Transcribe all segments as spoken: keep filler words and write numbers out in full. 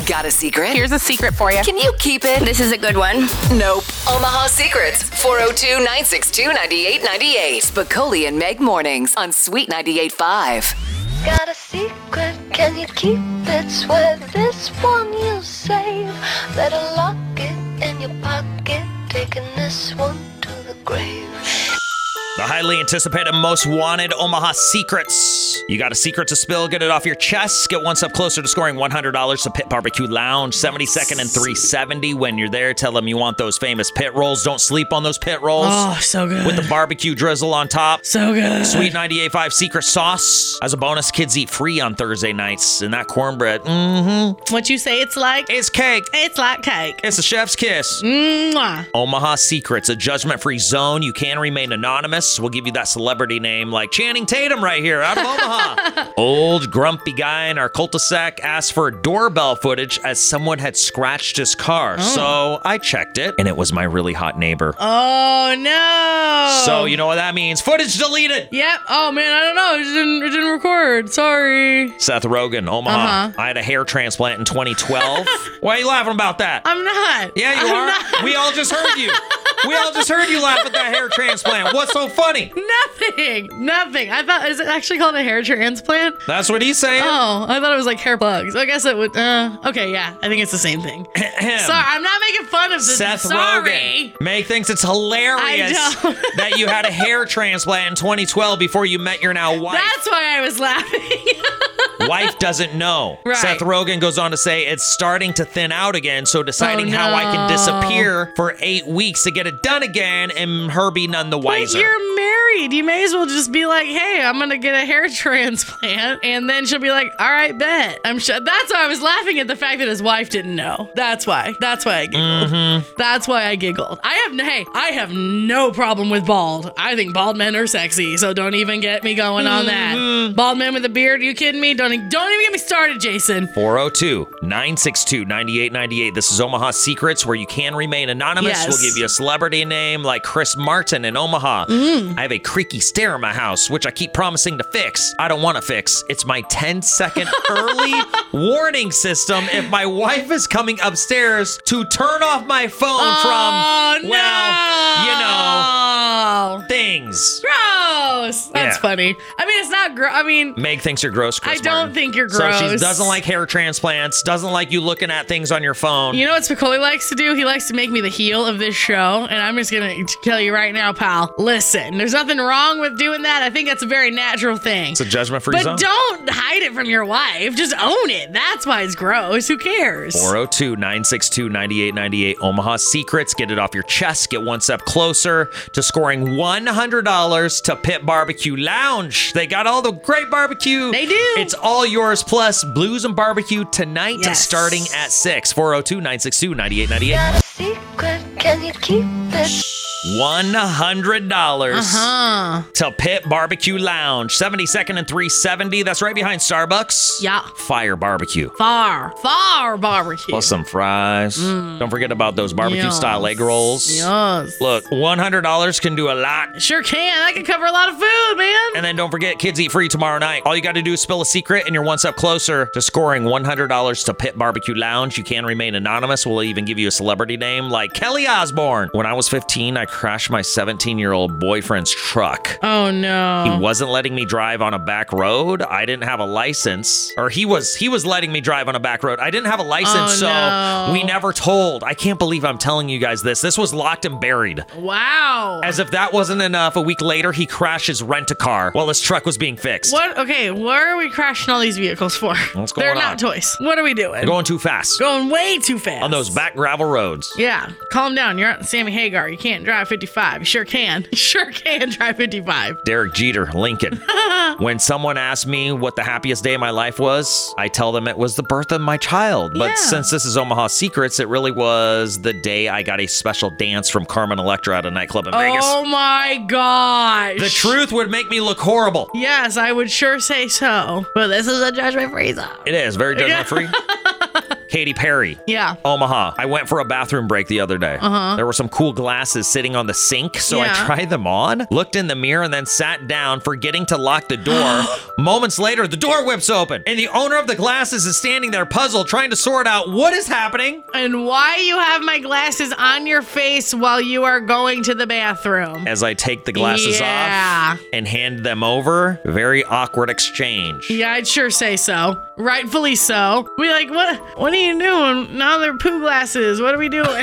Got a secret? Here's a secret for you. Can you keep it? This is a good one. Nope. Omaha Secrets, four oh two, nine six two, nine eight nine eight. Spicoli and Meg mornings on Sweet ninety-eight point five. Got a secret, can you keep it? Swear this one you'll save. Better lock it in your pocket, taking this one to the grave. The highly anticipated Most Wanted Omaha Secrets. You got a secret to spill, get it off your chest. Get one step closer to scoring one hundred dollars to Pit Barbecue Lounge. seventy-second and three seventy. When you're there, tell them you want those famous pit rolls. Don't sleep on those pit rolls. Oh, so good. With the barbecue drizzle on top. So good. Sweet ninety-eight point five Secret Sauce. As a bonus, kids eat free on Thursday nights. And that cornbread, mm-hmm. What you say it's like? It's cake. It's like cake. It's a chef's kiss. Mwah. Omaha Secrets, a judgment-free zone. You can remain anonymous. We'll give you that celebrity name like Channing Tatum right here out of Omaha. Old grumpy guy in our cul-de-sac asked for doorbell footage as someone had scratched his car. Oh. So I checked it, and it was my really hot neighbor. Oh, no. So you know what that means. Footage deleted. Yep. Oh, man, I don't know. It didn't, it didn't record. Sorry. Seth Rogen, Omaha. Uh-huh. I had a hair transplant in twenty twelve. Why are you laughing about that? I'm not. Yeah, you I'm are. Not. We all just heard you. We all just heard you laugh at that hair transplant. What's so funny? Nothing. Nothing. I thought, is it actually called a hair transplant? That's what he's saying. Oh, I thought it was like hair plugs. I guess it would, uh, okay, yeah. I think it's the same thing. Sorry, I'm not making fun of this. Seth Sorry. Rogen. Meg thinks it's hilarious that you had a hair transplant in twenty twelve before you met your now wife. That's why I was laughing. Wife doesn't know. Right. Seth Rogen goes on to say it's starting to thin out again, so deciding oh, no. how I can disappear for eight weeks to get it done again and her be none the wiser. But you're married. You may as well just be like, hey, I'm going to get a hair transplant. And then she'll be like, all right, bet. I'm sure. That's why I was laughing at the fact that his wife didn't know. That's why. That's why I giggled. Mm-hmm. That's why I giggled. I have, hey, I have no problem with bald. I think bald men are sexy, so don't even get me going on that. Mm-hmm. Bald men with a beard, you kidding me? Don't, don't even get me started, Jason. four oh two, nine six two, nine eight nine eight. This is Omaha Secrets, where you can remain anonymous. Yes. We'll give you a celebrity name like Chris Martin in Omaha. Mm. I have a creaky stair in my house, which I keep promising to fix. I don't want to fix. It's my ten second early warning system if my wife is coming upstairs to turn off my phone oh, from, no. well, you know, things. Gross. That's Yeah. funny. I mean, it's not gross. I mean, Meg thinks you're gross, Chris I don't Martin. think you're So gross. she doesn't like hair transplants, doesn't like you looking at things on your phone. You know what Spicoli likes to do? He likes to make me the heel of this show. And I'm just going to tell you right now, pal, listen, there's nothing wrong with doing that. I think that's a very natural thing. It's a judgment-free But zone. don't hide it from your wife. Just own it. That's why it's gross. Who cares? four oh two, nine six two, nine eight nine eight. Omaha Secrets. Get it off your chest. Get one step closer to scoring one hundred dollars to Pit Barbecue Lounge. They got all the great barbecue. They do. It's all yours, plus blues and barbecue tonight Yes. starting at six. four oh two, nine six two, nine eight nine eight. Got a secret, can you keep it? one hundred dollars Uh-huh. to Pit Barbecue Lounge. seventy-second and three seventy. That's right behind Starbucks. Yeah. Fire barbecue. Far, far barbecue. Plus some fries. Don't forget about those barbecue-style Yes. egg rolls. Yes. Look, one hundred dollars can do a lot. Sure can. I can cover a lot of food, man. And then don't forget, kids eat free tomorrow night. All you got to do is spill a secret, and you're one step closer to scoring one hundred dollars to Pit Barbecue Lounge. You can remain anonymous. We'll even give you a celebrity name like Kelly Osbourne. When I was fifteen, I crashed my seventeen-year-old boyfriend's truck. Oh, no. He wasn't letting me drive on a back road. I didn't have a license. Or he was he was letting me drive on a back road. I didn't have a license, Oh, so no. we never told. I can't believe I'm telling you guys this. This was locked and buried. Wow. As if that wasn't enough, a week later, he crashed his rent-a-car while his truck was being fixed. What? Okay, what are we crashing all these vehicles for? What's going They're on? not toys. What are we doing? They're going too fast. Going way too fast. On those back gravel roads. Yeah, calm down. You're on Sammy Hagar. You can't drive fifty-five. You sure can. You sure can drive fifty-five. Derek Jeter, Lincoln. When someone asks me what the happiest day of my life was, I tell them it was the birth of my child. But Yeah. since this is Omaha Secrets, it really was the day I got a special dance from Carmen Electra at a nightclub in Vegas. Oh my gosh. The truth would make me look horrible. Yes, I would sure say so. But this is a judgment free zone. It is very judgment free. Katy Perry. Yeah. Omaha. I went for a bathroom break the other day. Uh-huh. There were some cool glasses sitting on the sink, so Yeah. I tried them on, looked in the mirror, and then sat down, forgetting to lock the door. Moments later, the door whips open, and the owner of the glasses is standing there puzzled, trying to sort out what is happening. And why you have my glasses on your face while you are going to the bathroom? As I take the glasses Yeah. off and hand them over, very awkward exchange. Yeah, I'd sure say so. Rightfully so. Be like, what? What are you doing? Now they're poo glasses. What are we doing?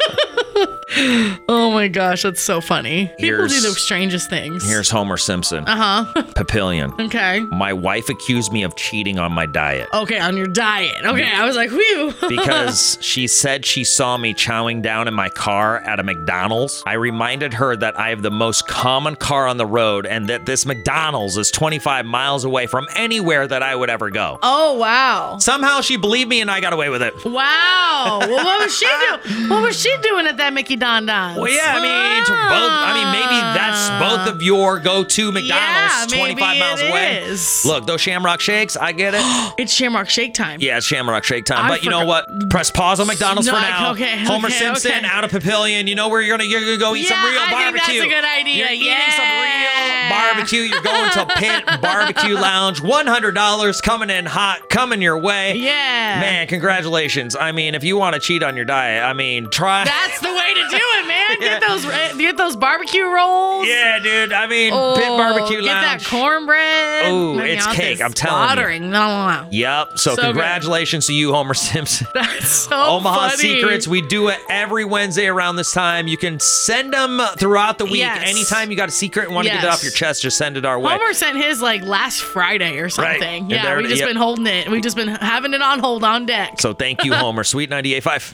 Oh my gosh, that's so funny. People Here's- do the strangest things. Here's Homer Simpson. Uh huh. Papillion. Okay. My wife accused me of cheating on my diet. Okay, on your diet. Okay, I was like, whew. Because she said she saw me chowing down in my car at a McDonald's. I reminded her that I have the most common car on the road and that this McDonald's is twenty-five miles away from anywhere that I would ever go. Oh wow. Somehow she believed me and I got away with it. Wow. Well, what was she doing? What was she doing at that Mickey Don Don's? Well, yeah, I mean, to both. I mean, maybe that's both of your go-to McDonald's, Yeah, maybe twenty-five miles it away. is. Look, those Shamrock Shakes, I get it. It's Shamrock Shake time. Yeah, it's Shamrock Shake time. I But you know forgot- what? Press pause on McDonald's No, for I- now. okay, Homer okay, Simpson okay. out of Papillion. You know where you're gonna you're gonna go eat some Yeah, real I think barbecue. that's a good idea. You're eating Yeah. some real barbecue. You're going to Pit Barbecue Lounge. One hundred dollars coming in hot, coming your way. Yeah. Man, congratulations. I mean, if you want to cheat on your diet, I mean, try. That's the way to do it, man. Get those get those barbecue rolls. Yeah, dude. I mean, Oh, Pit Barbecue get Lounge. that cornbread. Ooh, Man, it's y'all cake, just I'm telling you. slaughtering. No, no, no. Yep. So, So good. congratulations to you, Homer Simpson. That's so Omaha funny. Secrets. We do it every Wednesday around this time. You can send them throughout the week. Yes. Anytime you got a secret and want to get it Yes. off your chest, just send it our way. Homer sent his like last Friday or something. And Yeah, there- we just yep. been holding it. We just been having it on hold on deck. So thank you, Homer. Sweet ninety-eight point five.